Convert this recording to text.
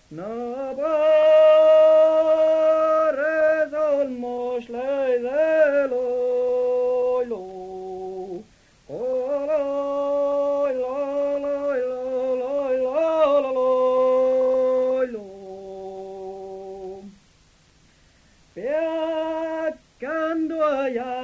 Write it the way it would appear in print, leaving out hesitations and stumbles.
Navarez olmos leideloilo. Oloi, loloi, loloi, lololoilo. Peccando a